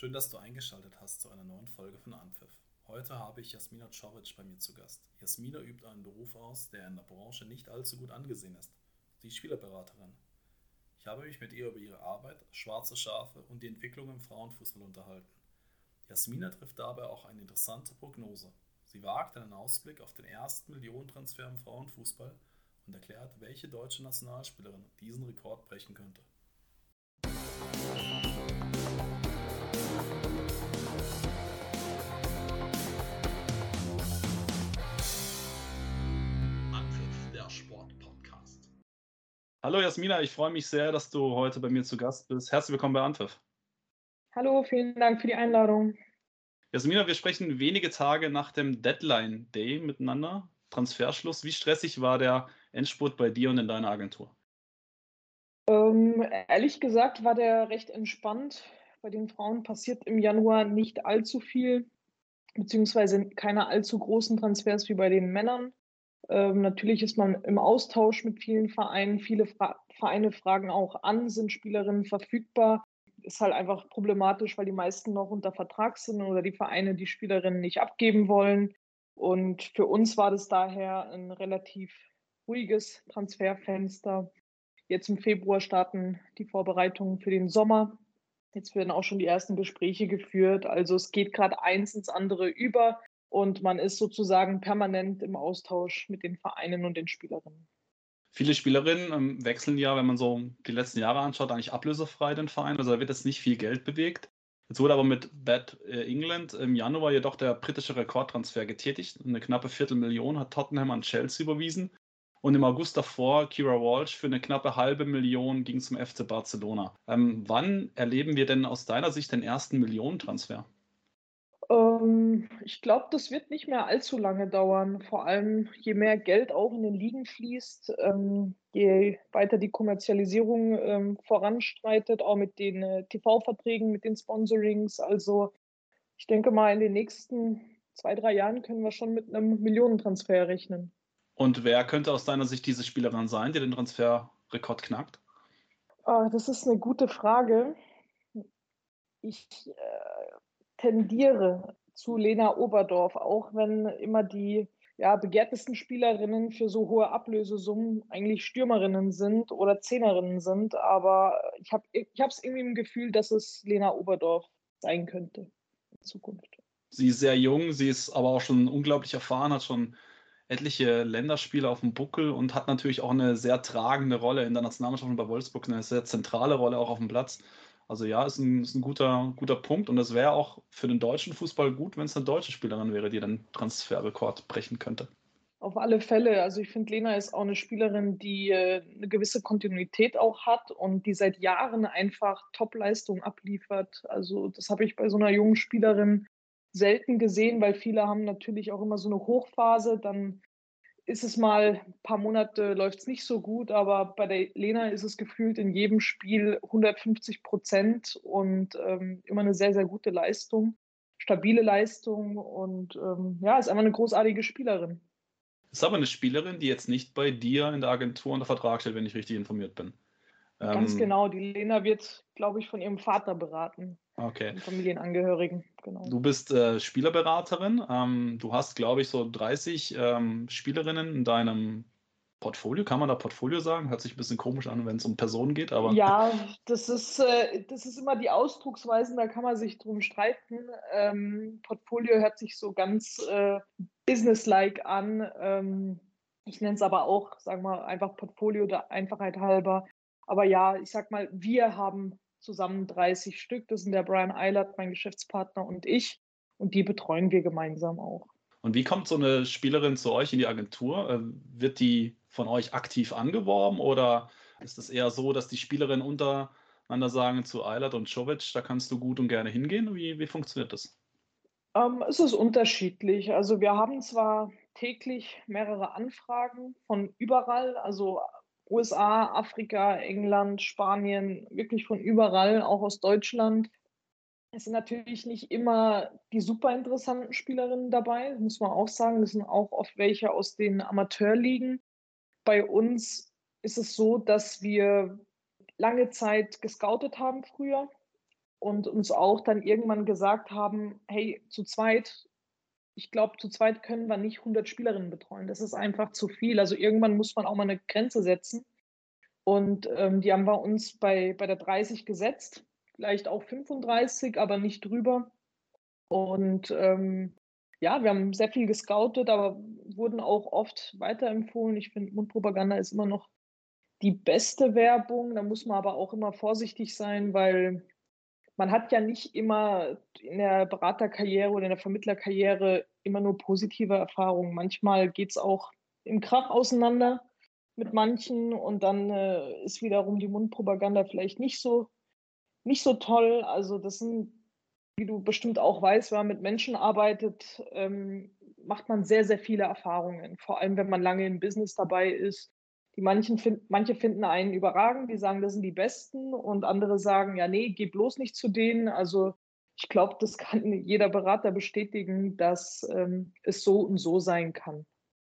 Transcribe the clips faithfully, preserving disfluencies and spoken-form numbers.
Schön, dass du eingeschaltet hast zu einer neuen Folge von Anpfiff. Heute habe ich Jasmina Czovic bei mir zu Gast. Jasmina übt einen Beruf aus, der in der Branche nicht allzu gut angesehen ist. Sie ist Spielerberaterin. Ich habe mich mit ihr über ihre Arbeit, schwarze Schafe und die Entwicklung im Frauenfußball unterhalten. Jasmina trifft dabei auch eine interessante Prognose. Sie wagt einen Ausblick auf den ersten Millionentransfer im Frauenfußball und erklärt, welche deutsche Nationalspielerin diesen Rekord brechen könnte. Anpfiff, der Sport-Podcast. Hallo Jasmina, ich freue mich sehr, dass du heute bei mir zu Gast bist. Herzlich willkommen bei Anpfiff. Hallo, vielen Dank für die Einladung. Jasmina, wir sprechen wenige Tage nach dem Deadline Day miteinander. Transferschluss. Wie stressig war der Endspurt bei dir und in deiner Agentur? Ähm, ehrlich gesagt war der recht entspannt. Bei den Frauen passiert im Januar nicht allzu viel, beziehungsweise keine allzu großen Transfers wie bei den Männern. Ähm, natürlich ist man im Austausch mit vielen Vereinen. Viele Fra- Vereine fragen auch an, sind Spielerinnen verfügbar. Ist halt einfach problematisch, weil die meisten noch unter Vertrag sind oder die Vereine die Spielerinnen nicht abgeben wollen. Und für uns war das daher ein relativ ruhiges Transferfenster. Jetzt im Februar starten die Vorbereitungen für den Sommer. Jetzt werden auch schon die ersten Gespräche geführt. Also es geht gerade eins ins andere über und man ist sozusagen permanent im Austausch mit den Vereinen und den Spielerinnen. Viele Spielerinnen ähm, wechseln ja, wenn man so die letzten Jahre anschaut, eigentlich ablösefrei den Verein. Also da wird jetzt nicht viel Geld bewegt. Jetzt wurde aber mit Bad England im Januar jedoch der britische Rekordtransfer getätigt. Eine knappe Viertelmillion hat Tottenham an Chelsea überwiesen. Und im August davor Kira Walsh für eine knappe halbe Million ging zum F C Barcelona. Ähm, wann erleben wir denn aus deiner Sicht den ersten Millionentransfer? Ähm, ich glaube, das wird nicht mehr allzu lange dauern. Vor allem, je mehr Geld auch in den Ligen fließt, ähm, je weiter die Kommerzialisierung ähm, voranschreitet, auch mit den äh, T V-Verträgen, mit den Sponsorings. Also ich denke mal, in den nächsten zwei, drei Jahren können wir schon mit einem Millionentransfer rechnen. Und wer könnte aus deiner Sicht diese Spielerin sein, die den Transferrekord knackt? Ah, das ist eine gute Frage. Ich äh, tendiere zu Lena Oberdorf, auch wenn immer die ja, begehrtesten Spielerinnen für so hohe Ablösesummen eigentlich Stürmerinnen sind oder Zehnerinnen sind. Aber ich habe ich es irgendwie im Gefühl, dass es Lena Oberdorf sein könnte in Zukunft. Sie ist sehr jung, sie ist aber auch schon unglaublich erfahren, hat schon etliche Länderspiele auf dem Buckel und hat natürlich auch eine sehr tragende Rolle in der Nationalmannschaft und bei Wolfsburg, eine sehr zentrale Rolle auch auf dem Platz. Also ja, ist ein, ist ein guter, guter Punkt und es wäre auch für den deutschen Fußball gut, wenn es eine deutsche Spielerin wäre, die den Transferrekord brechen könnte. Auf alle Fälle. Also ich finde, Lena ist auch eine Spielerin, die äh, eine gewisse Kontinuität auch hat und die seit Jahren einfach Top-Leistung abliefert. Also das habe ich bei so einer jungen Spielerin selten gesehen, weil viele haben natürlich auch immer so eine Hochphase. Dann ist es mal ein paar Monate, läuft es nicht so gut, aber bei der Lena ist es gefühlt in jedem Spiel hundertfünfzig Prozent und ähm, immer eine sehr, sehr gute Leistung, stabile Leistung und ähm, ja, ist einfach eine großartige Spielerin. Ist aber eine Spielerin, die jetzt nicht bei dir in der Agentur unter Vertrag steht, wenn ich richtig informiert bin. Ganz Ähm, genau, die Lena wird, glaube ich, von ihrem Vater beraten, okay. von Familienangehörigen, genau. Du bist äh, Spielerberaterin. Ähm, du hast, glaube ich, so dreißig ähm, Spielerinnen in deinem Portfolio. Kann man da Portfolio sagen? Hört sich ein bisschen komisch an, wenn es um Personen geht, aber Ja, das ist, äh, das ist immer die Ausdrucksweisen, da kann man sich drum streiten. Ähm, Portfolio hört sich so ganz äh, businesslike an. Ähm, ich nenne es aber auch, sagen wir einfach Portfolio der Einfachheit halber. Aber ja, ich sag mal, wir haben zusammen dreißig Stück. Das sind der Brian Eilert, mein Geschäftspartner und ich. Und die betreuen wir gemeinsam auch. und wie kommt so eine Spielerin zu euch in die Agentur? Äh, wird die von euch aktiv angeworben oder ist es eher so, dass die Spielerinnen untereinander sagen zu Eilert und Czovic, da kannst du gut und gerne hingehen? Wie, wie funktioniert das? Ähm, es ist unterschiedlich. Also wir haben zwar täglich mehrere Anfragen von überall, also U S A, Afrika, England, Spanien, wirklich von überall, auch aus Deutschland. Es sind natürlich nicht immer die super interessanten Spielerinnen dabei, muss man auch sagen. Es sind auch oft welche aus den Amateurligen. Bei uns ist es so, dass wir lange Zeit gescoutet haben früher und uns auch dann irgendwann gesagt haben: „Hey, zu zweit ich glaube, zu zweit können wir nicht hundert Spielerinnen betreuen. Das ist einfach zu viel.“ Also, irgendwann muss man auch mal 'ne Grenze setzen und, ähm, die haben wir uns bei bei der dreißig gesetzt, vielleicht auch fünfunddreißig, aber nicht drüber. Und, ähm, ja, wir haben sehr viel gescoutet, aber wurden auch oft weiterempfohlen. Ich finde, Mundpropaganda ist immer noch die beste Werbung. Da muss man aber auch immer vorsichtig sein, weil man hat ja nicht immer in der Beraterkarriere oder in der Vermittlerkarriere immer nur positive Erfahrungen. Manchmal geht's auch im Krach auseinander mit manchen und dann, äh, ist wiederum die Mundpropaganda vielleicht nicht so nicht so toll. Also, das sind, wie du bestimmt auch weißt, wenn man mit Menschen arbeitet, ähm, macht man sehr, sehr viele Erfahrungen, vor allem, wenn man lange im Business dabei ist. Die manchen finden manche finden einen überragend, die sagen, das sind die Besten und andere sagen: „Ja, ne, geh bloß nicht zu denen.“ Also, ich glaube, das kann jeder Berater bestätigen, dass, ähm, es so und so sein kann.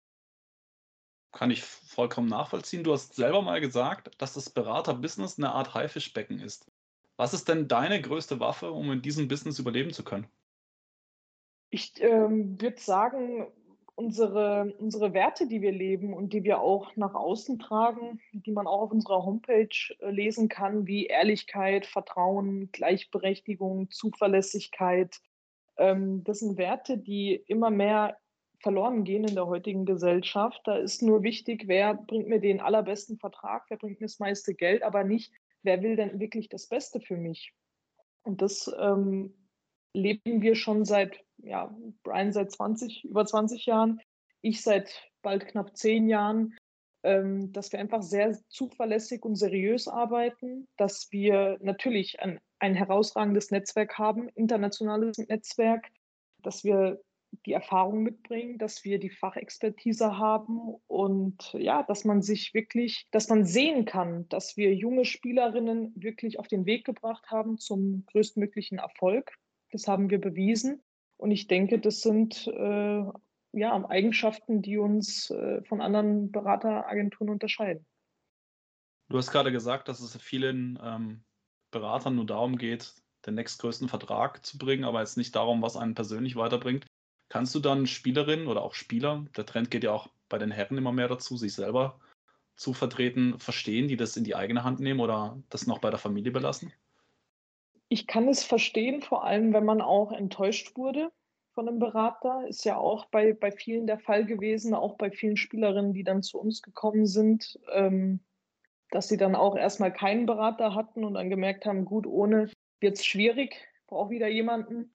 Kann ich vollkommen nachvollziehen. Du hast selber mal gesagt, dass das Beraterbusiness 'ne Art Haifischbecken ist. Was ist denn deine größte Waffe, um in diesem Business überleben zu können? Ich, ähm, würde sagen, unsere unsere Werte, die wir leben und die wir auch nach außen tragen, die man auch auf unserer Homepage, äh, lesen kann, wie Ehrlichkeit, Vertrauen, Gleichberechtigung, Zuverlässigkeit. Ähm, das sind Werte, die immer mehr verloren gehen in der heutigen Gesellschaft. Da ist nur wichtig, wer bringt mir den allerbesten Vertrag, wer bringt mir das meiste Geld, aber nicht, wer will denn wirklich das Beste für mich? Und das, ähm, leben wir schon seit ja, Brian seit zwanzig über zwanzig Jahren, ich seit bald knapp zehn Jahren, ähm, dass wir einfach sehr zuverlässig und seriös arbeiten, dass wir natürlich ein ein herausragendes Netzwerk haben, internationales Netzwerk, dass wir die Erfahrung mitbringen, dass wir die Fachexpertise haben und ja, dass man sich wirklich dass man sehen kann, dass wir junge Spielerinnen wirklich auf den Weg gebracht haben zum größtmöglichen Erfolg. Das haben wir bewiesen und ich denke, das sind, äh, ja, Eigenschaften, die uns, äh, von anderen Berateragenturen unterscheiden. Du hast grade gesagt, dass es vielen, ähm, Beratern nur darum geht, den nächstgrößten Vertrag zu bringen, aber jetzt nicht darum, was einen persönlich weiterbringt. Kannst du dann Spielerinnen oder auch Spieler, der Trend geht ja auch bei den Herren immer mehr dazu, sich selber zu vertreten, verstehen, die das in die eigene Hand nehmen oder das noch bei der Familie belassen? Ich kann es verstehen, vor allem, wenn man auch enttäuscht wurde von 'nem Berater. Ist ja auch bei bei vielen der Fall gewesen, auch bei vielen Spielerinnen, die dann zu uns gekommen sind, ähm, dass sie dann auch erst mal keinen Berater hatten und dann gemerkt haben: „Gut, ohne wird's schwierig, brauche wieder jemanden.“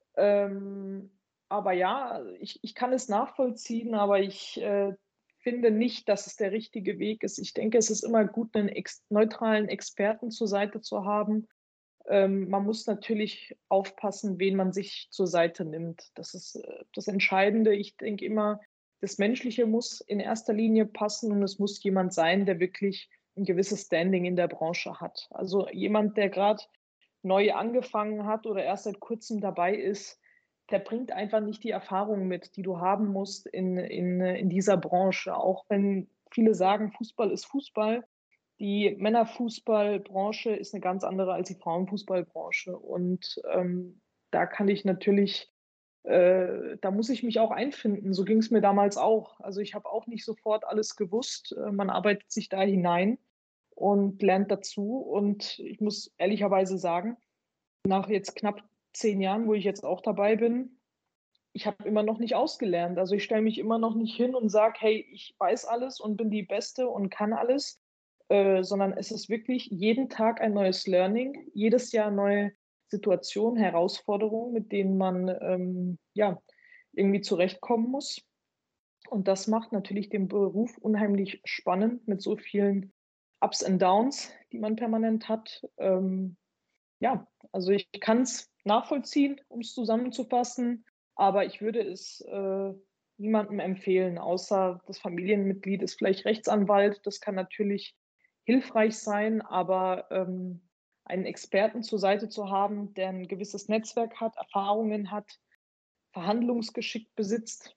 Ähm, aber ja, ich ich kann es nachvollziehen, aber ich, äh, finde nicht, dass es der richtige Weg ist. Ich denke, es ist immer gut, 'nen ex neutralen Experten zur Seite zu haben. Ähm, man muss natürlich aufpassen, wen man sich zur Seite nimmt. Das ist, äh, das Entscheidende. Ich denke immer, das Menschliche muss in erster Linie passen und es muss jemand sein, der wirklich 'n gewisses Standing in der Branche hat. Also, jemand, der grad neu angefangen hat oder erst seit Kurzem dabei ist, der bringt einfach nicht die Erfahrung mit, die du haben musst in in äh, in dieser Branche. Auch wenn viele sagen, Fußball ist Fußball. Die Männerfußballbranche ist 'ne ganz andere als die Frauenfußballbranche und, ähm, da kann ich natürlich äh, da muss ich mich auch einfinden. So ging's mir damals auch. Also, ich habe auch nicht sofort alles gewusst. Äh, man arbeitet sich da hinein und lernt dazu und ich muss ehrlicherweise sagen, nach jetzt knapp zehn Jahren, wo ich jetzt auch dabei bin, ich habe immer noch nicht ausgelernt. Also, ich stelle mich immer noch nicht hin und sage: „Hey, ich weiß alles und bin die Beste und kann alles“, äh, sondern es ist wirklich jeden Tag ein neues Learning, jedes Jahr neue Situationen, Herausforderungen, mit denen man, ähm, ja, irgendwie zurechtkommen muss. Und das macht natürlich den Beruf unheimlich spannend mit so vielen Ups and Downs, die man permanent hat. Ähm, ja, also, ich kann's nachvollziehen, um's zusammenzufassen, aber ich würde es, äh, niemandem empfehlen, außer das Familienmitglied ist vielleicht Rechtsanwalt. Das kann natürlich hilfreich sein, aber, ähm, einen Experten zur Seite zu haben, der 'n gewisses Netzwerk hat, Erfahrungen hat, Verhandlungsgeschick besitzt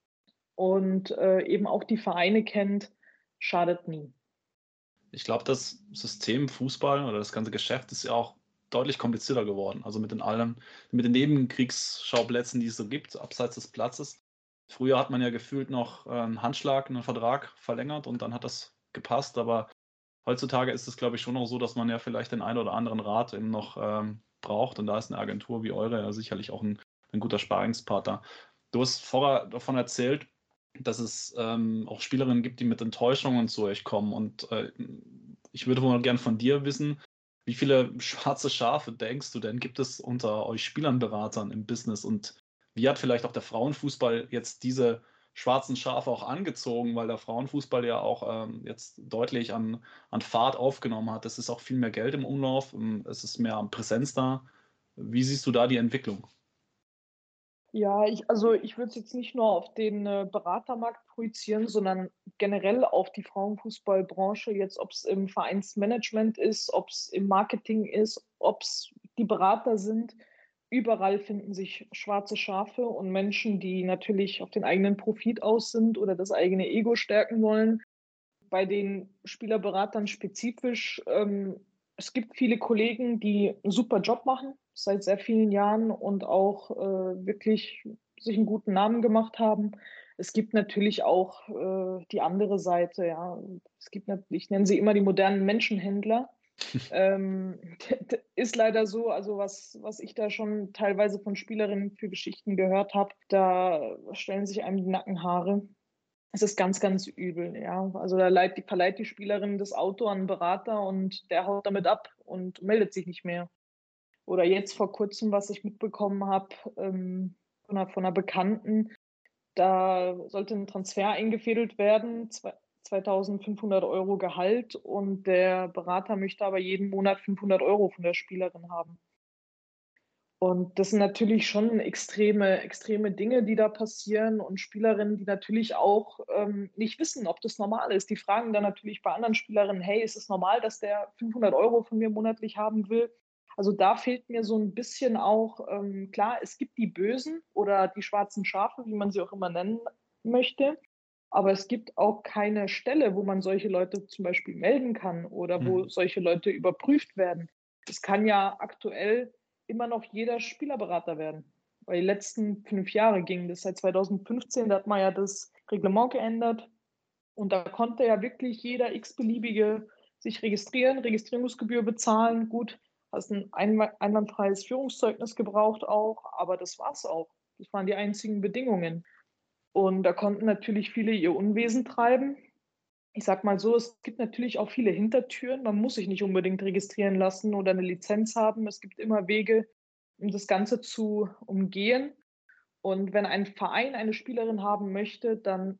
und, äh, eben auch die Vereine kennt, schadet nie. Ich glaube, das System Fußball oder das ganze Geschäft ist ja auch deutlich komplizierter geworden. Also mit den allen, mit den Nebenkriegsschauplätzen, die es so gibt, abseits des Platzes. Früher hat man ja gefühlt noch äh, einen Handschlag, einen Vertrag verlängert und dann hat das gepasst. Aber heutzutage ist es, glaube ich, schon noch so, dass man ja vielleicht den einen oder anderen Rat eben noch ähm, braucht. Und da ist eine Agentur wie eure ja sicherlich auch ein, ein guter Sparingspartner. Du hast vorher davon erzählt, dass es ähm, auch Spielerinnen gibt, die mit Enttäuschungen zu euch kommen. Und äh, ich würde mal gern von dir wissen, wie viele schwarze Schafe denkst du denn, gibt es unter euch Spielernberatern im Business? Und wie hat vielleicht auch der Frauenfußball jetzt diese schwarzen Schafe auch angezogen, weil der Frauenfußball ja auch ähm, jetzt deutlich an, an Fahrt aufgenommen hat. Es ist auch viel mehr Geld im Umlauf, ähm, es ist mehr Präsenz da. Wie siehst du da die Entwicklung? Ja, ich, also ich würde es jetzt nicht nur auf den äh, Beratermarkt projizieren, sondern generell auf die Frauenfußballbranche, jetzt ob es im Vereinsmanagement ist, ob es im Marketing ist, ob es die Berater sind. Überall finden sich schwarze Schafe und Menschen, die natürlich auf den eigenen Profit aus sind oder das eigene Ego stärken wollen. Bei den Spielerberatern spezifisch, ähm, es gibt viele Kollegen, die einen super Job machen, seit sehr vielen Jahren und auch äh, wirklich sich einen guten Namen gemacht haben. Es gibt natürlich auch äh, die andere Seite, ja. Es gibt, ich nenne sie immer die modernen Menschenhändler. Ähm, ist leider so, also was, was ich da schon teilweise von Spielerinnen für Geschichten gehört habe, da stellen sich einem die Nackenhaare. Es ist ganz, ganz übel, ja. Also da leiht die, verleiht die Spielerin das Auto an einen Berater und der haut damit ab und meldet sich nicht mehr. Oder jetzt vor kurzem, was ich mitbekommen habe, ähm, von, einer, von einer Bekannten, da sollte ein Transfer eingefädelt werden, zwei, zweitausendfünfhundert Euro Gehalt und der Berater möchte aber jeden Monat fünfhundert Euro von der Spielerin haben. Und das sind natürlich schon extreme, extreme Dinge, die da passieren und Spielerinnen, die natürlich auch ähm, nicht wissen, ob das normal ist. Die fragen dann natürlich bei anderen Spielerinnen, hey, ist es normal, dass der fünfhundert Euro von mir monatlich haben will? Also da fehlt mir so ein bisschen auch, ähm, klar, es gibt die Bösen oder die schwarzen Schafe, wie man sie auch immer nennen möchte, aber es gibt auch keine Stelle, wo man solche Leute zum Beispiel melden kann oder wo Mhm. solche Leute überprüft werden. Es kann ja aktuell immer noch jeder Spielerberater werden. Weil die letzten fünf Jahre ging das. Seit zweitausendfünfzehn, da hat man ja das Reglement geändert. Und da konnte ja wirklich jeder x-beliebige sich registrieren, Registrierungsgebühr bezahlen. Gut, hast ein einwandfreies Führungszeugnis gebraucht auch, aber das war es auch. Das waren die einzigen Bedingungen. Und da konnten natürlich viele ihr Unwesen treiben. Ich sag mal so, es gibt natürlich auch viele Hintertüren. Man muss sich nicht unbedingt registrieren lassen oder eine Lizenz haben. Es gibt immer Wege, um das Ganze zu umgehen. Und wenn ein Verein eine Spielerin haben möchte, dann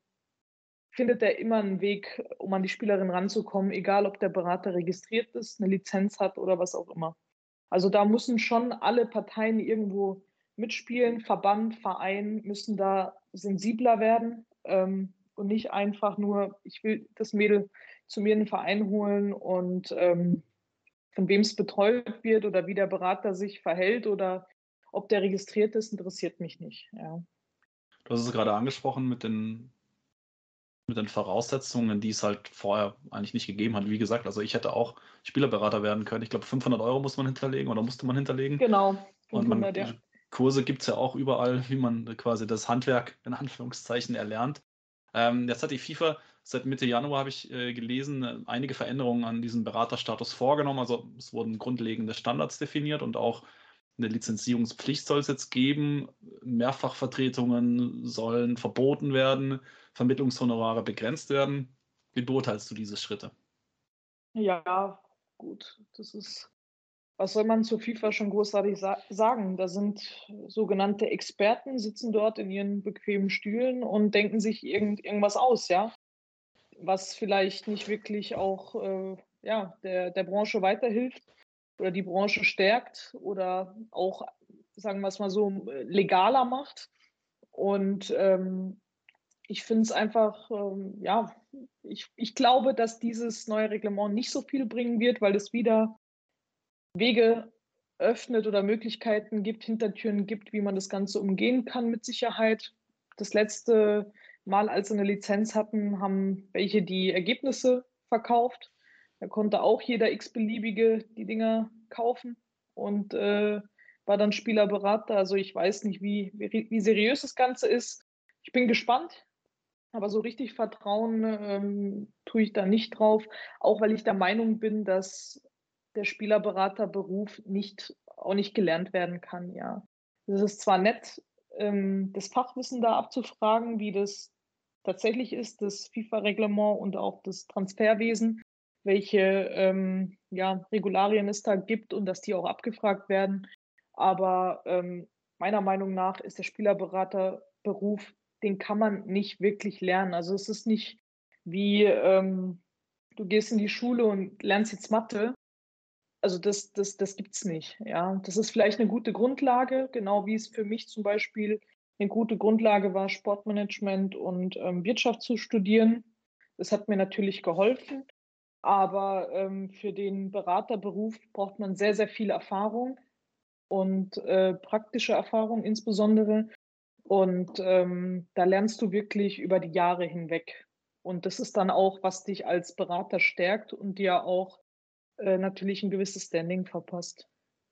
findet er immer einen Weg, um an die Spielerin ranzukommen, egal ob der Berater registriert ist, eine Lizenz hat oder was auch immer. Also da müssen schon alle Parteien irgendwo mitspielen. Verband, Verein müssen da sensibler werden ähm, und nicht einfach nur, ich will das Mädel zu mir in den Verein holen und ähm, von wem es betreut wird oder wie der Berater sich verhält oder ob der registriert ist, interessiert mich nicht. Ja. Du hast es gerade angesprochen mit den, mit den Voraussetzungen, die es halt vorher eigentlich nicht gegeben hat. Wie gesagt, also ich hätte auch Spielerberater werden können. Ich glaube, fünfhundert Euro muss man hinterlegen oder musste man hinterlegen. Genau, Und man, fünfhundert, ja. Kurse gibt es ja auch überall, wie man quasi das Handwerk in Anführungszeichen erlernt. Ähm, jetzt hat die FIFA seit Mitte Januar, habe ich äh, gelesen, äh, einige Veränderungen an diesem Beraterstatus vorgenommen. Also es wurden grundlegende Standards definiert und auch eine Lizenzierungspflicht soll es jetzt geben. Mehrfachvertretungen sollen verboten werden, Vermittlungshonorare begrenzt werden. Wie beurteilst du diese Schritte? Ja, gut, das ist, was soll man zu FIFA schon großartig sa sagen? Da sind sogenannte Experten, sitzen dort in ihren bequemen Stühlen und denken sich irgend, irgendwas aus, ja, was vielleicht nicht wirklich auch äh, ja, der, der Branche weiterhilft oder die Branche stärkt oder auch, sagen wir es mal so, legaler macht. Und ähm, ich finde es einfach, ähm, ja, ich, ich glaube, dass dieses neue Reglement nicht so viel bringen wird, weil es wieder Wege öffnet oder Möglichkeiten gibt, Hintertüren gibt, wie man das Ganze umgehen kann mit Sicherheit. Das letzte Mal, als sie eine Lizenz hatten, haben welche die Ergebnisse verkauft. Da konnte auch jeder x-beliebige die Dinger kaufen und äh, war dann Spielerberater. Also ich weiß nicht, wie, wie, wie seriös das Ganze ist. Ich bin gespannt, aber so richtig vertrauen ähm, tue ich da nicht drauf, auch weil ich der Meinung bin, dass der Spielerberaterberuf nicht, auch nicht gelernt werden kann, ja. Es ist zwar nett, ähm, das Fachwissen da abzufragen, wie das tatsächlich ist, das FIFA-Reglement und auch das Transferwesen, welche ähm, ja, Regularien es da gibt und dass die auch abgefragt werden. Aber ähm, meiner Meinung nach ist der Spielerberaterberuf, den kann man nicht wirklich lernen. Also es ist nicht wie, ähm, du gehst in die Schule und lernst jetzt Mathe. Also das, das, das gibt es nicht. Ja, das ist vielleicht eine gute Grundlage, genau wie es für mich zum Beispiel eine gute Grundlage war, Sportmanagement und ähm, Wirtschaft zu studieren. Das hat mir natürlich geholfen, aber ähm, für den Beraterberuf braucht man sehr, sehr viel Erfahrung und äh, praktische Erfahrung insbesondere. Und ähm, da lernst du wirklich über die Jahre hinweg. Und das ist dann auch, was dich als Berater stärkt und dir auch äh, natürlich ein gewisses Standing verpasst.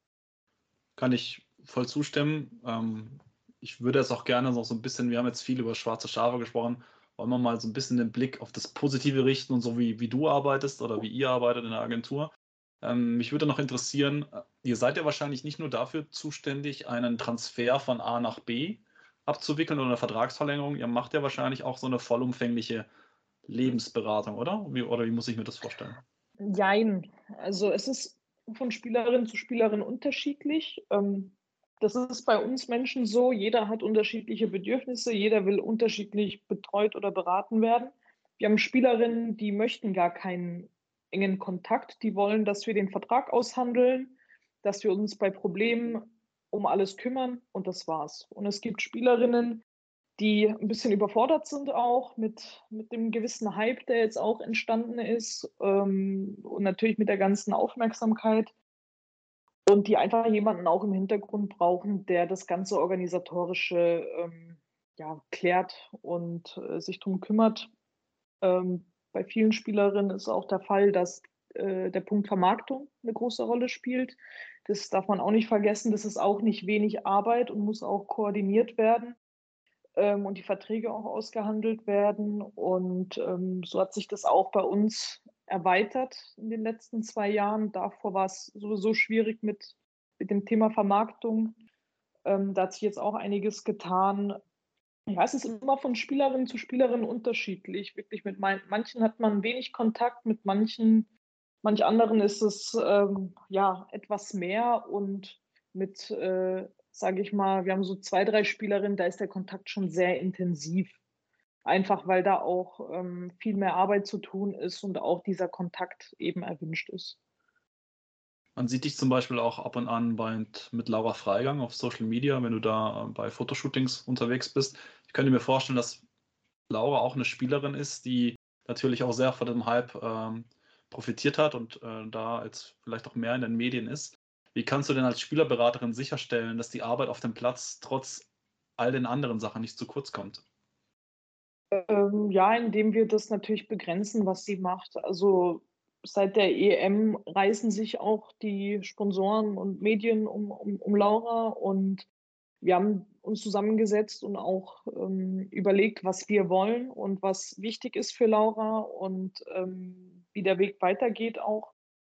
Kann ich voll zustimmen. Ähm, ich würde es auch gerne noch so ein bisschen, wir haben jetzt viel über schwarze Schafe gesprochen, wollen wir mal so ein bisschen den Blick auf das Positive richten und so wie, wie du arbeitest oder wie ihr arbeitet in der Agentur. Ähm, mich würde noch interessieren, äh, ihr seid ja wahrscheinlich nicht nur dafür zuständig, einen Transfer von A nach B abzuwickeln oder eine Vertragsverlängerung, ihr macht ja wahrscheinlich auch so eine vollumfängliche Lebensberatung, oder? Wie, oder wie muss ich mir das vorstellen? Jein. Also es ist von Spielerin zu Spielerin unterschiedlich. Ähm, das ist bei uns Menschen so, jeder hat unterschiedliche Bedürfnisse, jeder will unterschiedlich betreut oder beraten werden. Wir haben Spielerinnen, die möchten gar keinen engen Kontakt, die wollen, dass wir den Vertrag aushandeln, dass wir uns bei Problemen um alles kümmern und das war's. Und es gibt Spielerinnen, die ein bisschen überfordert sind auch mit, mit dem gewissen Hype, der jetzt auch entstanden ist ähm, und natürlich mit der ganzen Aufmerksamkeit und die einfach jemanden auch im Hintergrund brauchen, der das ganze Organisatorische ähm, ja, klärt und äh, sich darum kümmert. Ähm, bei vielen Spielerinnen ist auch der Fall, dass äh, der Punkt Vermarktung eine große Rolle spielt. Das darf man auch nicht vergessen. Das ist auch nicht wenig Arbeit und muss auch koordiniert werden ähm, und die Verträge auch ausgehandelt werden. Und ähm, so hat sich das auch bei uns erweitert in den letzten zwei Jahren. Davor war es sowieso schwierig mit, mit dem Thema Vermarktung. Ähm, da hat sich jetzt auch einiges getan. Ja, es ist immer von Spielerin zu Spielerin unterschiedlich. Wirklich mit mein, manchen hat man wenig Kontakt, mit manchen, manch anderen ist es ähm, ja etwas mehr und mit, äh, sage ich mal, wir haben so zwei, drei Spielerinnen, da ist der Kontakt schon sehr intensiv. Einfach weil da auch ähm, viel mehr Arbeit zu tun ist und auch dieser Kontakt eben erwünscht ist. Man sieht dich zum Beispiel auch ab und an bei, mit Laura Freigang auf Social Media, wenn du da äh, bei Fotoshootings unterwegs bist. Ich könnte mir vorstellen, dass Laura auch eine Spielerin ist, die natürlich auch sehr von dem Hype ähm, profitiert hat und äh, da jetzt vielleicht auch mehr in den Medien ist. Wie kannst du denn als Spielerberaterin sicherstellen, dass die Arbeit auf dem Platz trotz all den anderen Sachen nicht zu kurz kommt? Ähm, ja, indem wir das natürlich begrenzen, was sie macht. Also seit der E M reißen sich auch die Sponsoren und Medien um, um, um Laura und wir haben uns zusammengesetzt und auch ähm, überlegt, was wir wollen und was wichtig ist für Laura und ähm, wie der Weg weitergeht auch.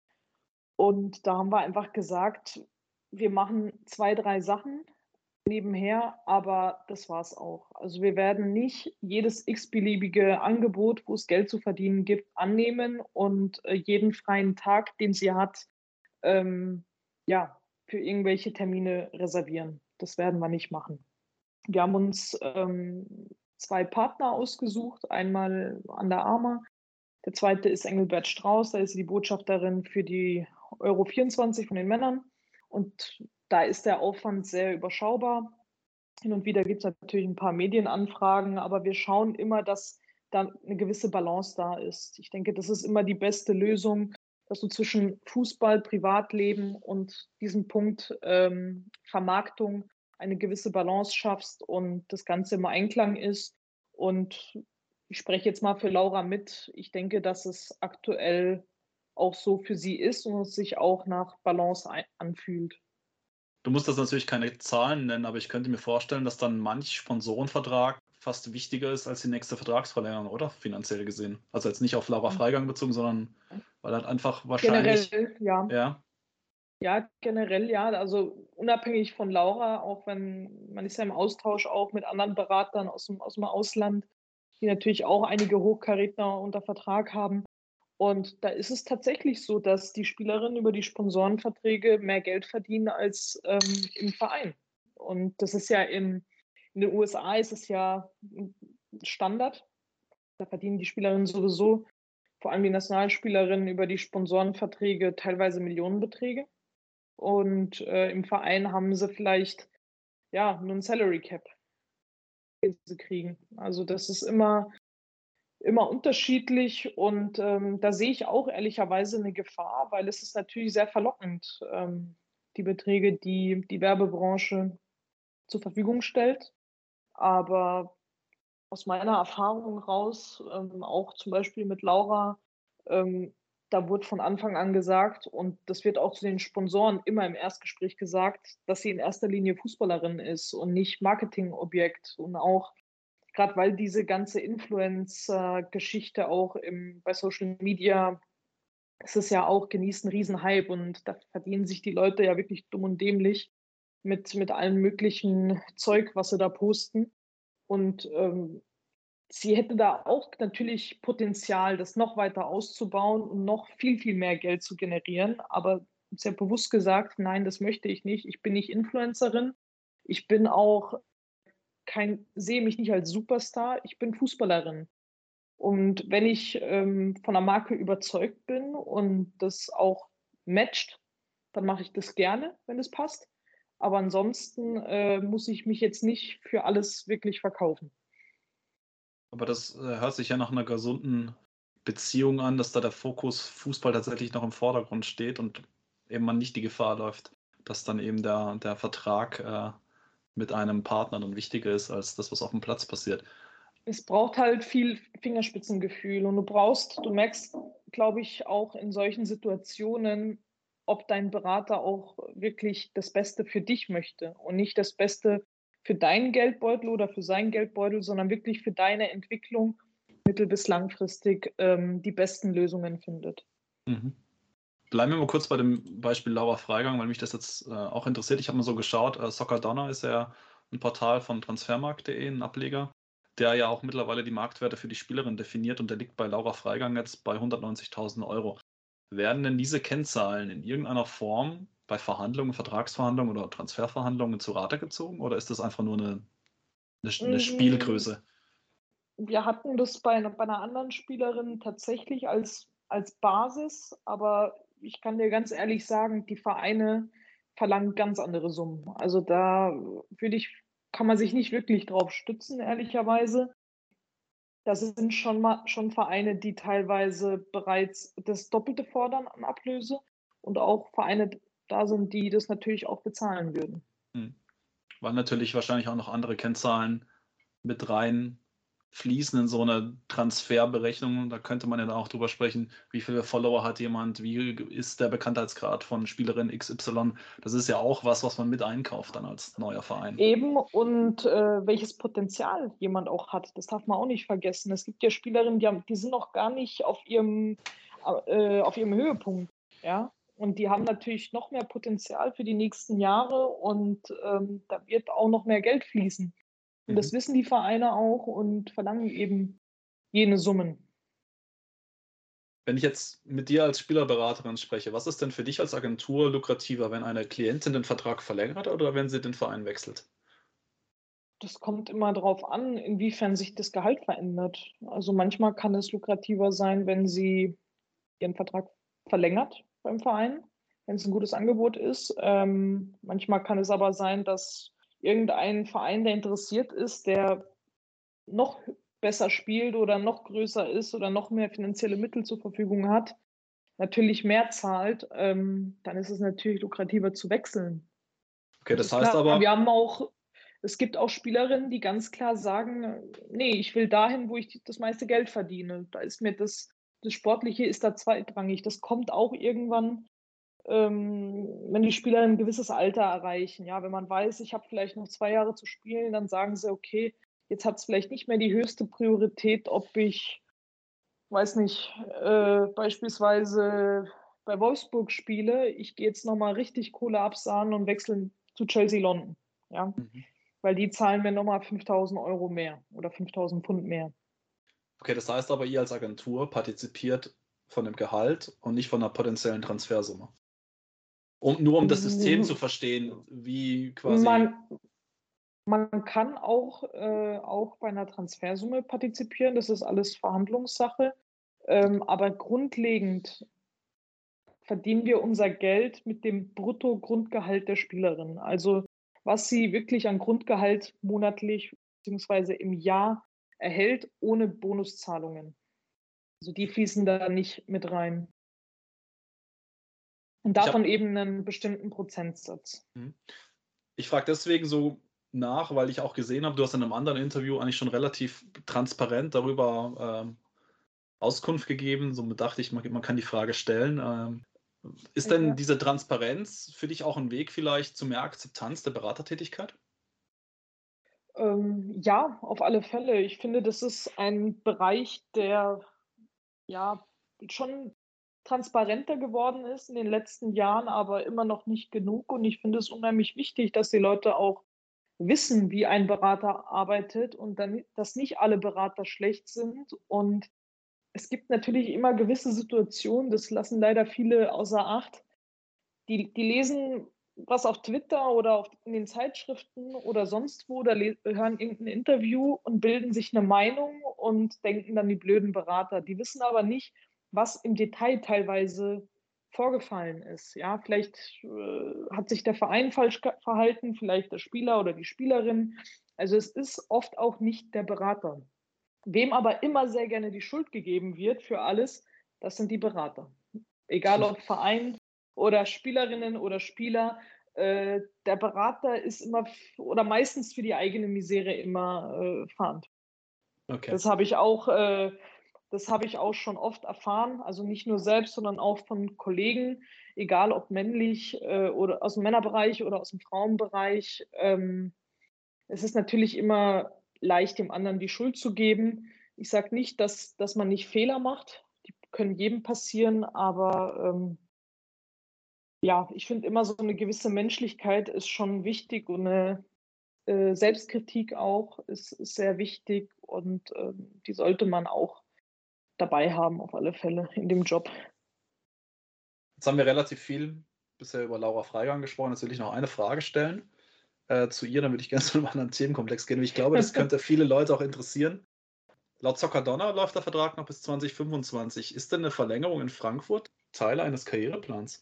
Und da haben wir einfach gesagt, wir machen zwei, drei Sachen nebenher, aber das war's auch. Also wir werden nicht jedes x-beliebige Angebot, wo es Geld zu verdienen gibt, annehmen und äh, jeden freien Tag, den sie hat, ähm, ja, für irgendwelche Termine reservieren. Das werden wir nicht machen. Wir haben uns ähm, zwei Partner ausgesucht, einmal Under Armour. Der zweite ist Engelbert Strauß, da ist sie die Botschafterin für die Euro vierundzwanzig von den Männern. Und da ist der Aufwand sehr überschaubar. Hin und wieder gibt es natürlich ein paar Medienanfragen, aber wir schauen immer, dass da eine gewisse Balance da ist. Ich denke, das ist immer die beste Lösung, dass du zwischen Fußball, Privatleben und diesem Punkt ähm, Vermarktung eine gewisse Balance schaffst und das Ganze im Einklang ist. Und ich spreche jetzt mal für Laura mit. Ich denke, dass es aktuell auch so für sie ist und es sich auch nach Balance ein anfühlt. Du musst das natürlich keine Zahlen nennen, aber ich könnte mir vorstellen, dass dann manch Sponsorenvertrag fast wichtiger ist als die nächste Vertragsverlängerung, oder? Finanziell gesehen. Also jetzt nicht auf Laura Mhm. Freigang bezogen, sondern weil halt einfach wahrscheinlich, Generell, ja. ja, Ja, generell ja. Also unabhängig von Laura, auch wenn man ist ja im Austausch auch mit anderen Beratern aus dem, aus dem Ausland, die natürlich auch einige Hochkaräter unter Vertrag haben. Und da ist es tatsächlich so, dass die Spielerinnen über die Sponsorenverträge mehr Geld verdienen als ähm, im Verein. Und das ist ja in, in den U S A ist es ja Standard. Da verdienen die Spielerinnen sowieso, vor allem die Nationalspielerinnen, über die Sponsorenverträge teilweise Millionenbeträge. Und äh, im Verein haben sie vielleicht ja nur ein Salary Cap, den sie kriegen. Also das ist immer, immer unterschiedlich und ähm, da sehe ich auch ehrlicherweise eine Gefahr, weil es ist natürlich sehr verlockend, ähm, die Beträge, die die Werbebranche zur Verfügung stellt. Aber aus meiner Erfahrung raus, ähm, auch zum Beispiel mit Laura, ähm, da wurde von Anfang an gesagt, und das wird auch zu den Sponsoren immer im Erstgespräch gesagt, dass sie in erster Linie Fußballerin ist und nicht Marketingobjekt. Und auch gerade weil diese ganze Influencer-Geschichte auch im, bei Social Media, es ist ja auch, genießt einen riesen Hype und da verdienen sich die Leute ja wirklich dumm und dämlich mit, mit allem möglichen Zeug, was sie da posten. Und ähm, sie hätte da auch natürlich Potenzial, das noch weiter auszubauen und noch viel, viel mehr Geld zu generieren. Aber sie hat bewusst gesagt, nein, das möchte ich nicht. Ich bin nicht Influencerin. Ich bin auch kein, sehe mich nicht als Superstar. Ich bin Fußballerin. Und wenn ich ähm, von der Marke überzeugt bin und das auch matcht, dann mache ich das gerne, wenn es passt. Aber ansonsten äh, muss ich mich jetzt nicht für alles wirklich verkaufen. aber das äh, hört sich ja nach einer gesunden Beziehung an, dass da der Fokus Fußball tatsächlich noch im Vordergrund steht und eben man nicht die Gefahr läuft, dass dann eben der, der Vertrag äh, mit einem Partner dann wichtiger ist als das, was auf dem Platz passiert. Es braucht halt viel Fingerspitzengefühl und du brauchst, du merkst, glaube ich, auch in solchen Situationen, ob dein Berater auch wirklich das Beste für dich möchte und nicht das Beste für deinen Geldbeutel oder für seinen Geldbeutel, sondern wirklich für deine Entwicklung mittel- bis langfristig ähm, die besten Lösungen findet. Mhm. Bleiben wir mal kurz bei dem Beispiel Laura Freigang, weil mich das jetzt äh, auch interessiert. Ich habe mal so geschaut, äh, Soccer Donner ist ja ein Portal von transfermarkt punkt de, ein Ableger, der ja auch mittlerweile die Marktwerte für die Spielerin definiert und der liegt bei Laura Freigang jetzt bei hundertneunzigtausend Euro. Werden denn diese Kennzahlen in irgendeiner Form bei Verhandlungen, Vertragsverhandlungen oder Transferverhandlungen zu Rate gezogen oder ist das einfach nur eine, eine, eine Mm, Spielgröße? Wir hatten das bei, bei einer anderen Spielerin tatsächlich als, als Basis, aber ich kann dir ganz ehrlich sagen, die Vereine verlangen ganz andere Summen. Also da würde ich, kann man sich nicht wirklich drauf stützen, ehrlicherweise. Das sind schon mal schon Vereine, die teilweise bereits das Doppelte fordern an Ablöse und auch Vereine da sind, die das natürlich auch bezahlen würden. Hm. Weil natürlich wahrscheinlich auch noch andere Kennzahlen mit rein fließen in so eine Transferberechnung. Da könnte man ja dann auch drüber sprechen, wie viele Follower hat jemand, wie ist der Bekanntheitsgrad von Spielerin X Y. Das ist ja auch was, was man mit einkauft dann als neuer Verein. Eben und äh, welches Potenzial jemand auch hat, das darf man auch nicht vergessen. Es gibt ja Spielerinnen, die, haben, die sind noch gar nicht auf ihrem, äh, auf ihrem Höhepunkt, ja. Und die haben natürlich noch mehr Potenzial für die nächsten Jahre und ähm, da wird auch noch mehr Geld fließen. Und Mhm. das wissen die Vereine auch und verlangen eben jene Summen. Wenn ich jetzt mit dir als Spielerberaterin spreche, was ist denn für dich als Agentur lukrativer, wenn eine Klientin den Vertrag verlängert oder wenn sie den Verein wechselt? Das kommt immer darauf an, inwiefern sich das Gehalt verändert. Also manchmal kann es lukrativer sein, wenn sie ihren Vertrag verlängert beim Verein, wenn es ein gutes Angebot ist. Ähm, manchmal kann es aber sein, dass irgendein Verein, der interessiert ist, der noch besser spielt oder noch größer ist oder noch mehr finanzielle Mittel zur Verfügung hat, natürlich mehr zahlt, ähm, dann ist es natürlich lukrativer zu wechseln. Okay, Das das ist heißt klar. aber, Wir haben auch, es gibt auch Spielerinnen, die ganz klar sagen, nee, ich will dahin, wo ich das meiste Geld verdiene. Da ist mir das das Sportliche ist da zweitrangig. Das kommt auch irgendwann, ähm, wenn die Spieler ein gewisses Alter erreichen. Ja, wenn man weiß, ich habe vielleicht noch zwei Jahre zu spielen, dann sagen sie, okay, jetzt hat es vielleicht nicht mehr die höchste Priorität, ob ich, weiß nicht, äh, beispielsweise bei Wolfsburg spiele. Ich gehe jetzt nochmal richtig Kohle absahnen und wechseln zu Chelsea London. Ja, Mhm. weil die zahlen mir nochmal fünftausend Euro mehr oder fünftausend Pfund mehr. Okay, das heißt aber, ihr als Agentur partizipiert von dem Gehalt und nicht von einer potenziellen Transfersumme. Um, nur um das System zu verstehen, wie quasi. Man, man kann auch, äh, auch bei einer Transfersumme partizipieren, das ist alles Verhandlungssache. Ähm, aber grundlegend verdienen wir unser Geld mit dem Brutto-Grundgehalt der Spielerin. Also was sie wirklich an Grundgehalt monatlich bzw. im Jahr erhält, ohne Bonuszahlungen. Also die fließen da nicht mit rein. Und Ich hab- davon eben einen bestimmten Prozentsatz. Ich frage deswegen so nach, weil ich auch gesehen habe, du hast in einem anderen Interview eigentlich schon relativ transparent darüber ähm, Auskunft gegeben. Somit dachte ich, man, man kann die Frage stellen. Ähm, ist denn Ja. diese Transparenz für dich auch ein Weg vielleicht zu mehr Akzeptanz der Beratertätigkeit? Ähm, ja, auf alle Fälle. Ich finde, das ist ein Bereich, der ja schon transparenter geworden ist in den letzten Jahren, aber immer noch nicht genug. Und ich finde es unheimlich wichtig, dass die Leute auch wissen, wie ein Berater arbeitet und dann, dass nicht alle Berater schlecht sind. Und es gibt natürlich immer gewisse Situationen, das lassen leider viele außer Acht, die, die lesen was auf Twitter oder auf, in den Zeitschriften oder sonst wo oder hören irgendein Interview und bilden sich eine Meinung und denken dann die blöden Berater. Die wissen aber nicht, was im Detail teilweise vorgefallen ist. Ja, vielleicht äh, hat sich der Verein falsch verhalten, vielleicht der Spieler oder die Spielerin. Also es ist oft auch nicht der Berater. Wem aber immer sehr gerne die Schuld gegeben wird für alles, das sind die Berater. Egal ob Verein oder Spielerinnen oder Spieler, äh, der Berater ist immer oder meistens für die eigene Misere immer äh, verantwortlich. Okay. Das habe ich auch, äh, das habe ich auch schon oft erfahren, also nicht nur selbst, sondern auch von Kollegen, egal ob männlich äh, oder aus dem Männerbereich oder aus dem Frauenbereich. Ähm, es ist natürlich immer leicht, dem anderen die Schuld zu geben. Ich sage nicht, dass, dass man nicht Fehler macht. Die können jedem passieren, aber ähm, ja, ich finde immer so eine gewisse Menschlichkeit ist schon wichtig und eine äh, Selbstkritik auch ist, ist sehr wichtig und äh, die sollte man auch dabei haben, auf alle Fälle in dem Job. Jetzt haben wir relativ viel bisher über Laura Freigang gesprochen. Jetzt will ich noch eine Frage stellen äh, zu ihr, dann würde ich gerne zu einem anderen Themenkomplex gehen. Ich glaube, das könnte viele Leute auch interessieren. Laut Zockerdonner läuft der Vertrag noch bis zwanzig fünfundzwanzig. Ist denn eine Verlängerung in Frankfurt Teil eines Karriereplans?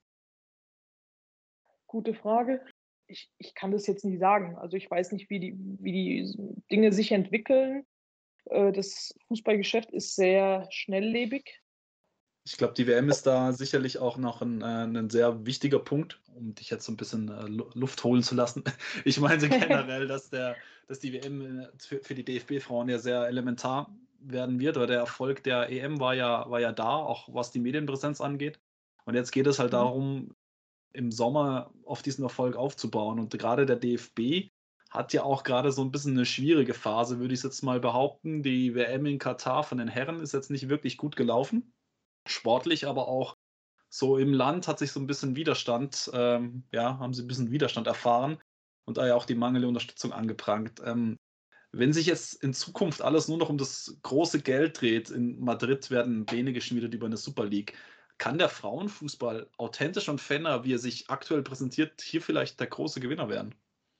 Gute Frage. Ich, ich kann das jetzt nicht sagen. Also ich weiß nicht, wie die, wie die Dinge sich entwickeln. Das Fußballgeschäft ist sehr schnelllebig. Ich glaube, die W M ist da sicherlich auch noch ein, äh, ein sehr wichtiger Punkt, um dich jetzt so ein bisschen äh, Luft holen zu lassen. Ich meine generell, dass, der, dass die W M für, für die D F B-Frauen ja sehr elementar werden wird, weil der Erfolg der E M war ja, war ja da, auch was die Medienpräsenz angeht. Und jetzt geht es halt darum, im Sommer auf diesen Erfolg aufzubauen. Und gerade der D F B hat ja auch gerade so ein bisschen eine schwierige Phase, würde ich jetzt mal behaupten. Die W M in Katar von den Herren ist jetzt nicht wirklich gut gelaufen. Sportlich, aber auch so im Land hat sich so ein bisschen Widerstand, ähm, ja, haben sie ein bisschen Widerstand erfahren und da ja auch die mangelnde Unterstützung angeprangt. Ähm, wenn sich jetzt in Zukunft alles nur noch um das große Geld dreht, in Madrid werden Pläne geschmiedet über eine Super League, kann der Frauenfußball authentisch und fairer, wie er sich aktuell präsentiert, hier vielleicht der große Gewinner werden?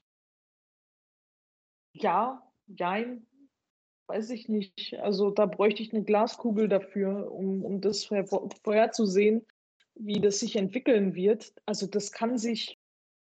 Ja, nein, weiß ich nicht. Also da bräuchte ich eine Glaskugel dafür, um, um das vorherzusehen, wie das sich entwickeln wird. Also das kann sich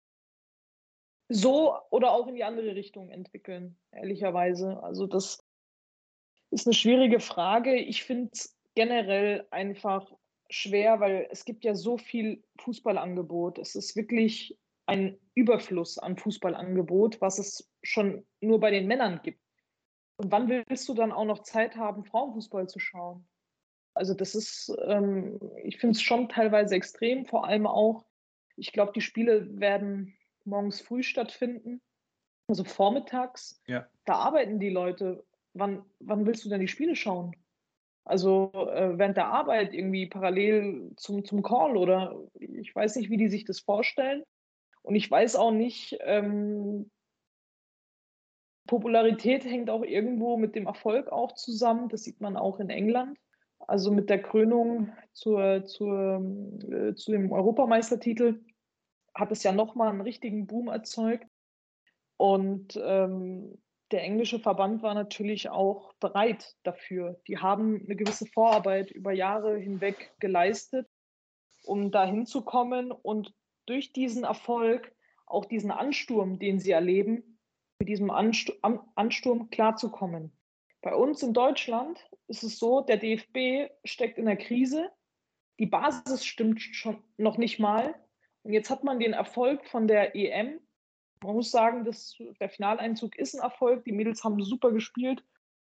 so oder auch in die andere Richtung entwickeln, ehrlicherweise. Also das ist eine schwierige Frage. Ich finde es generell einfach schwer, weil es gibt ja so viel Fußballangebot. Es ist wirklich ein Überfluss an Fußballangebot, was es schon nur bei den Männern gibt. Und wann willst du dann auch noch Zeit haben, Frauenfußball zu schauen? Also das ist, ähm, ich finde es schon teilweise extrem, vor allem auch, ich glaube, die Spiele werden morgens früh stattfinden, also vormittags. Ja. Da arbeiten die Leute. Wann, wann willst du denn die Spiele schauen? Also äh, während der Arbeit irgendwie parallel zum, zum Call oder ich weiß nicht, wie die sich das vorstellen. Und ich weiß auch nicht, ähm, Popularität hängt auch irgendwo mit dem Erfolg auch zusammen. Das sieht man auch in England. Also mit der Krönung zur, zur, äh, zu dem Europameistertitel hat es ja nochmal einen richtigen Boom erzeugt. Und ähm, der englische Verband war natürlich auch bereit dafür. Die haben eine gewisse Vorarbeit über Jahre hinweg geleistet, um da hinzukommen und durch diesen Erfolg auch diesen Ansturm, den sie erleben, mit diesem Ansturm, Ansturm klarzukommen. Bei uns in Deutschland ist es so, der D F B steckt in der Krise, die Basis stimmt schon noch nicht mal. Und jetzt hat man den Erfolg von der E M. Man muss sagen, dass der Finaleinzug ist ein Erfolg. Die Mädels haben super gespielt.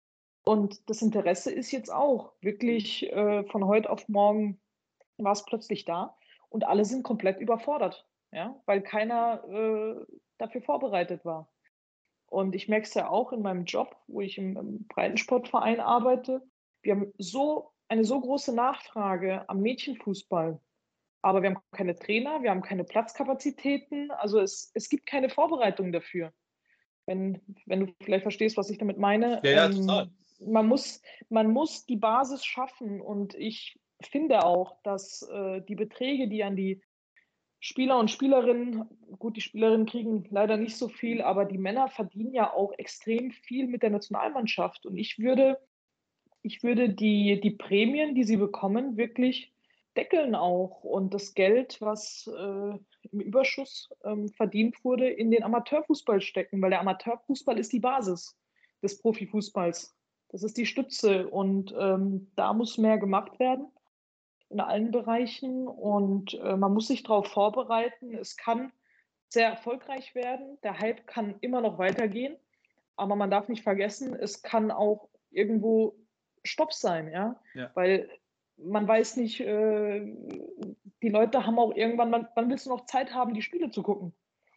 Und das Interesse ist jetzt auch wirklich äh, von heute auf morgen war es plötzlich da. Und alle sind komplett überfordert, ja, weil keiner äh, dafür vorbereitet war. Und ich merke es ja auch in meinem Job, wo ich im, im Breitensportverein arbeite. Wir haben so eine so große Nachfrage am Mädchenfußball. Aber wir haben keine Trainer, wir haben keine Platzkapazitäten. Also es, es gibt keine Vorbereitung dafür. Wenn, wenn du vielleicht verstehst, was ich damit meine. Ja, ja, ähm, total. man, muss, man muss die Basis schaffen. Und ich finde auch, dass äh, die Beträge, die an die Spieler und Spielerinnen, gut, die Spielerinnen kriegen leider nicht so viel, aber die Männer verdienen ja auch extrem viel mit der Nationalmannschaft. Und ich würde, ich würde die, die Prämien, die sie bekommen, wirklich deckeln auch und das Geld, was äh, im Überschuss ähm, verdient wurde, in den Amateurfußball stecken, weil der Amateurfußball ist die Basis des Profifußballs. Das ist die Stütze und ähm, da muss mehr gemacht werden in allen Bereichen und äh, man muss sich darauf vorbereiten. Es kann sehr erfolgreich werden. Der Hype kann immer noch weitergehen, aber man darf nicht vergessen, es kann auch irgendwo Stopp sein, ja, Ja. weil man weiß nicht, äh, die Leute haben auch irgendwann, wann, wann willst du noch Zeit haben, die Spiele zu gucken?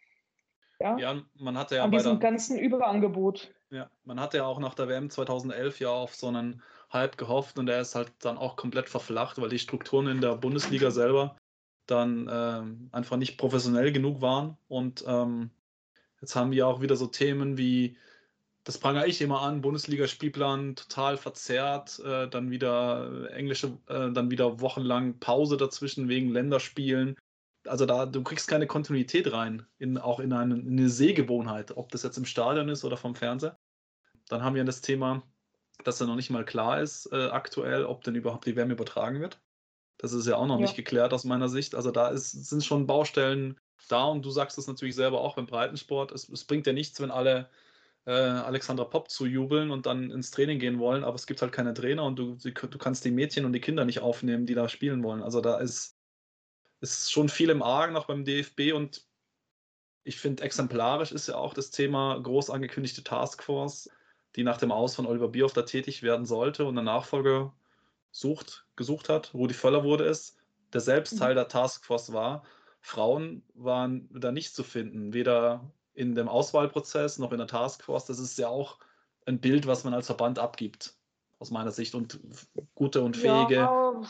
Ja, Ja, man hatte ja an bei diesem der, ganzen Überangebot. ja, man hatte ja auch nach der W M zweitausendelf ja auf so einen Hype gehofft und der ist halt dann auch komplett verflacht, weil die Strukturen in der Bundesliga selber dann ähm, einfach nicht professionell genug waren. Und ähm, jetzt haben wir auch wieder so Themen wie, das prangere ich immer an, Bundesliga-Spielplan total verzerrt, äh, dann wieder englische, äh, dann wieder wochenlang Pause dazwischen wegen Länderspielen. Also da, du kriegst keine Kontinuität rein, in, auch in eine, in eine Sehgewohnheit, ob das jetzt im Stadion ist oder vom Fernseher. Dann haben wir das Thema, dass ja noch nicht mal klar ist äh, aktuell, ob denn überhaupt die W M übertragen wird. Das ist ja auch noch Ja. nicht geklärt aus meiner Sicht. Also da ist, sind schon Baustellen da und du sagst es natürlich selber auch beim Breitensport. Es, es bringt ja nichts, wenn alle äh, Alexandra Popp zujubeln und dann ins Training gehen wollen, aber es gibt halt keine Trainer und du, du kannst die Mädchen und die Kinder nicht aufnehmen, die da spielen wollen. Also da ist, ist schon viel im Argen noch beim D F B und ich finde, exemplarisch ist ja auch das Thema groß angekündigte Taskforce, die nach dem Aus von Oliver Bierhoff da tätig werden sollte und eine Nachfolger sucht, gesucht hat. Rudi Völler wurde es, der selbst Teil Mhm. der Taskforce war. Frauen waren da nicht zu finden, weder in dem Auswahlprozess noch in der Taskforce. Das ist ja auch ein Bild, was man als Verband abgibt, aus meiner Sicht. Und gute und fähige. Ja,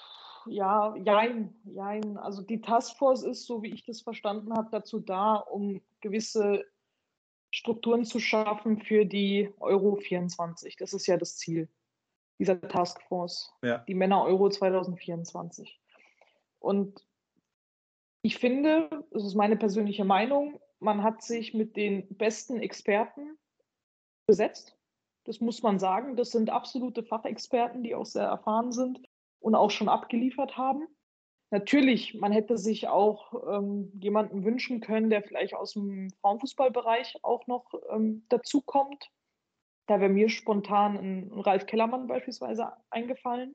ja, jein, jein. Also die Taskforce ist, so wie ich das verstanden habe, dazu da, um gewisse Strukturen zu schaffen für die Euro vierundzwanzig. Das ist ja das Ziel dieser Taskforce, Ja. die Männer Euro zwanzig vierundzwanzig. Und ich finde, das ist meine persönliche Meinung, man hat sich mit den besten Experten besetzt. Das muss man sagen. Das sind absolute Fachexperten, die auch sehr erfahren sind und auch schon abgeliefert haben. Natürlich, man hätte sich auch ähm, jemanden wünschen können, der vielleicht aus dem Frauenfußballbereich auch noch ähm, dazukommt. Da wäre mir spontan ein, ein Ralf Kellermann beispielsweise eingefallen.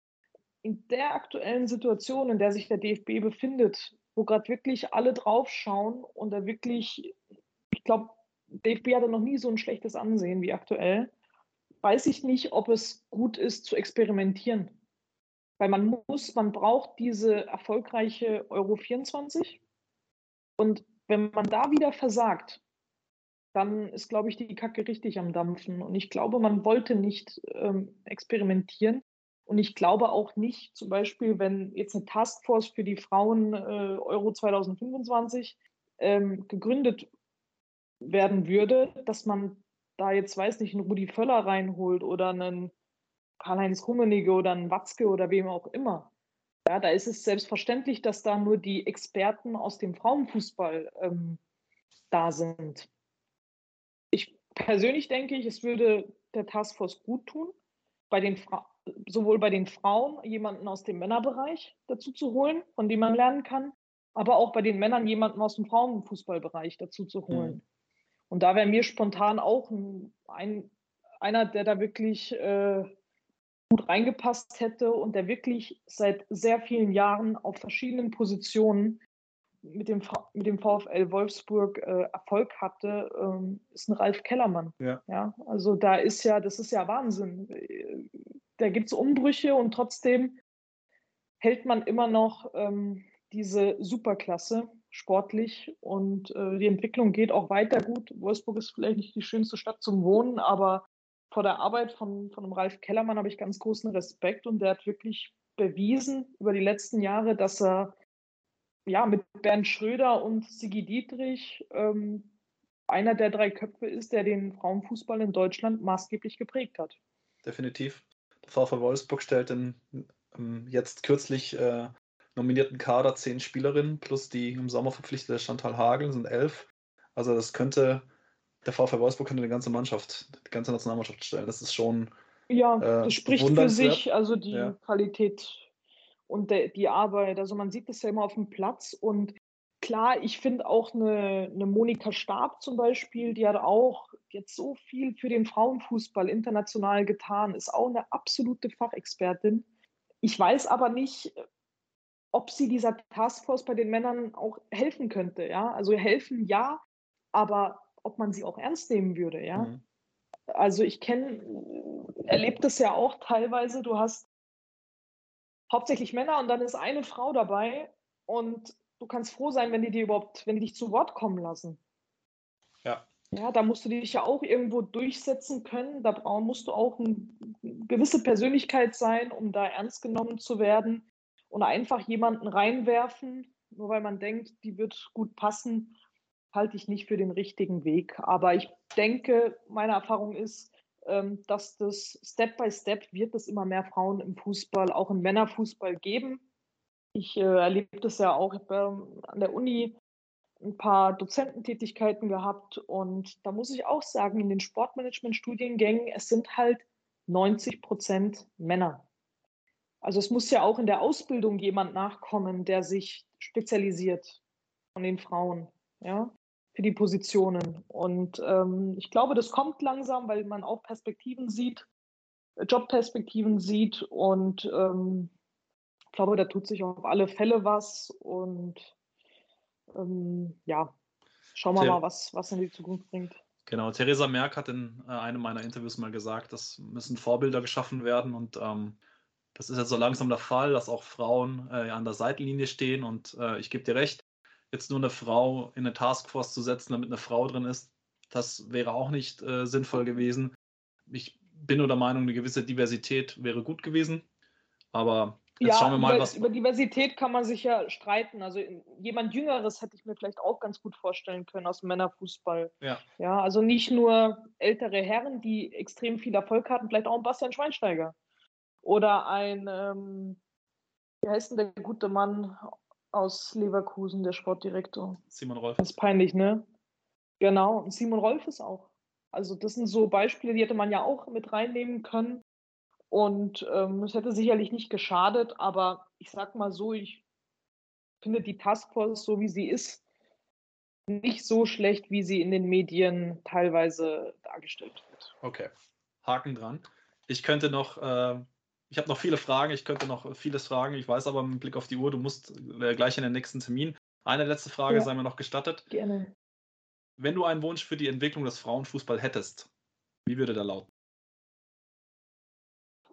In der aktuellen Situation, in der sich der D F B befindet, wo gerade wirklich alle draufschauen und da wirklich, ich glaube, D F B hatte noch nie so ein schlechtes Ansehen wie aktuell, weiß ich nicht, ob es gut ist zu experimentieren. Weil man muss man braucht diese erfolgreiche Euro vierundzwanzig. Und wenn man da wieder versagt, dann ist, glaube ich, die Kacke richtig am Dampfen. Und ich glaube, man wollte nicht ähm, experimentieren. Und ich glaube auch nicht, zum Beispiel, wenn jetzt eine Taskforce für die Frauen äh, Euro zwanzig fünfundzwanzig ähm, gegründet werden würde, dass man da jetzt, weiß nicht, einen Rudi Völler reinholt oder einen Karl-Heinz Rummenigge oder einen Watzke oder wem auch immer. Ja, da ist es selbstverständlich, dass da nur die Experten aus dem Frauenfußball ähm, da sind. Ich persönlich denke ich, es würde der Taskforce gut tun, bei den Fra sowohl bei den Frauen jemanden aus dem Männerbereich dazu zu holen, von dem man lernen kann, aber auch bei den Männern jemanden aus dem Frauenfußballbereich dazu zu holen. Mhm. Und da wäre mir spontan auch ein, ein, einer, der da wirklich äh, gut reingepasst hätte und der wirklich seit sehr vielen Jahren auf verschiedenen Positionen mit dem, V- mit dem VfL Wolfsburg äh, Erfolg hatte, ähm, ist ein Ralf Kellermann. Ja. Ja, also da ist ja, das ist ja Wahnsinn. Äh, Da gibt es Umbrüche und trotzdem hält man immer noch ähm, diese Superklasse sportlich und äh, die Entwicklung geht auch weiter gut. Wolfsburg ist vielleicht nicht die schönste Stadt zum Wohnen, aber vor der Arbeit von, von dem Ralf Kellermann habe ich ganz großen Respekt und der hat wirklich bewiesen über die letzten Jahre, dass er ja mit Bernd Schröder und Sigi Dietrich ähm, einer der drei Köpfe ist, der den Frauenfußball in Deutschland maßgeblich geprägt hat. Definitiv. Der VfL Wolfsburg stellt den ähm, jetzt kürzlich äh, nominierten Kader zehn Spielerinnen plus die im Sommer verpflichtete Chantal Hagel sind elf. Also das könnte, der VfL Wolfsburg könnte die ganze Mannschaft, die ganze Nationalmannschaft stellen. Das ist schon Ja, äh, das spricht für bewundernswert. sich, also die Ja. Qualität und der, die Arbeit. Also man sieht das ja immer auf dem Platz und klar, ich finde auch eine, eine Monika Stab zum Beispiel, die hat auch jetzt so viel für den Frauenfußball international getan, ist auch eine absolute Fachexpertin. Ich weiß aber nicht, ob sie dieser Taskforce bei den Männern auch helfen könnte, ja. Also helfen ja, aber ob man sie auch ernst nehmen würde, ja. Mhm. Also ich kenne, erlebe das ja auch teilweise, du hast hauptsächlich Männer und dann ist eine Frau dabei und du kannst froh sein, wenn die dir überhaupt, wenn die dich zu Wort kommen lassen. Ja. Ja, da musst du dich ja auch irgendwo durchsetzen können. Da brau- musst du auch eine gewisse Persönlichkeit sein, um da ernst genommen zu werden. Und einfach jemanden reinwerfen, nur weil man denkt, die wird gut passen, halte ich nicht für den richtigen Weg. Aber ich denke, meine Erfahrung ist, ähm, dass das Step by Step wird es immer mehr Frauen im Fußball, auch im Männerfußball geben. Ich äh, erlebe das ja auch, ich habe ähm, an der Uni ein paar Dozententätigkeiten gehabt und da muss ich auch sagen, in den Sportmanagement-Studiengängen, es sind halt neunzig Prozent Männer. Also es muss ja auch in der Ausbildung jemand nachkommen, der sich spezialisiert von den Frauen, ja, für die Positionen. Und ähm, ich glaube, das kommt langsam, weil man auch Perspektiven sieht, Jobperspektiven sieht und ähm, ich glaube, da tut sich auf alle Fälle was und ähm, ja, schauen wir mal, Ther was, was in die Zukunft bringt. genau, Theresa Merck hat in äh, einem meiner Interviews mal gesagt, es müssen Vorbilder geschaffen werden und ähm, das ist jetzt so langsam der Fall, dass auch Frauen äh, an der Seitenlinie stehen und äh, ich gebe dir recht, jetzt nur eine Frau in eine Taskforce zu setzen, damit eine Frau drin ist, das wäre auch nicht äh, sinnvoll gewesen. Ich bin nur der Meinung, eine gewisse Diversität wäre gut gewesen, aber jetzt schauen Ja, wir mal, über, was. über Diversität kann man sich ja streiten. Also jemand Jüngeres hätte ich mir vielleicht auch ganz gut vorstellen können aus dem Männerfußball. Ja, Ja, also nicht nur ältere Herren, die extrem viel Erfolg hatten, vielleicht auch ein Bastian Schweinsteiger. Oder ein, ähm, wie heißt denn der gute Mann aus Leverkusen, der Sportdirektor? Simon Rolf. Das ist peinlich, ne? Genau, und Simon Rolf ist auch. Also das sind so Beispiele, die hätte man ja auch mit reinnehmen können. Und ähm, es hätte sicherlich nicht geschadet, aber ich sag mal so, ich finde die Taskforce, so wie sie ist, nicht so schlecht, wie sie in den Medien teilweise dargestellt wird. Okay, Haken dran. Ich könnte noch, äh, ich habe noch viele Fragen, ich könnte noch vieles fragen, ich weiß aber mit Blick auf die Uhr, du musst äh, gleich in den nächsten Termin. Eine letzte Frage Ja. sei mir noch gestattet. Gerne. Wenn du einen Wunsch für die Entwicklung des Frauenfußball hättest, wie würde der lauten?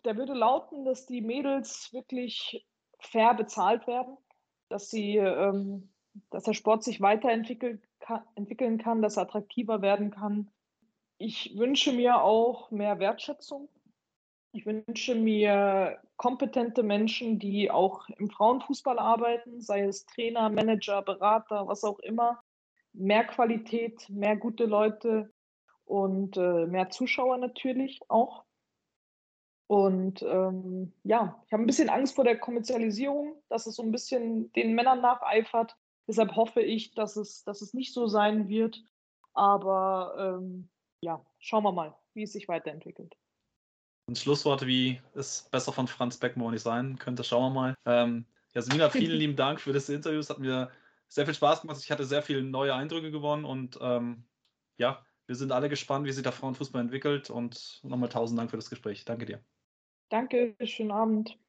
der würde lauten, dass die Mädels wirklich fair bezahlt werden, dass sie, ähm, dass der Sport sich weiterentwickeln kann, entwickeln kann, dass er attraktiver werden kann. Ich wünsche mir auch mehr Wertschätzung. Ich wünsche mir kompetente Menschen, die auch im Frauenfußball arbeiten, sei es Trainer, Manager, Berater, was auch immer. Mehr Qualität, mehr gute Leute und äh, mehr Zuschauer natürlich auch. Und ähm, ja, ich habe ein bisschen Angst vor der Kommerzialisierung, dass es so ein bisschen den Männern nacheifert. Deshalb hoffe ich, dass es, dass es nicht so sein wird. Aber ähm, ja, schauen wir mal, wie es sich weiterentwickelt. Und Schlussworte wie es besser von Franz Beckenbauer nicht sein könnte, schauen wir mal. Ähm, Jasmina, vielen lieben Dank für das Interview. Es hat mir sehr viel Spaß gemacht. Ich hatte sehr viele neue Eindrücke gewonnen und ähm, ja, wir sind alle gespannt, wie sich der Frauenfußball entwickelt und nochmal tausend Dank für das Gespräch. Danke dir. Danke, schönen Abend.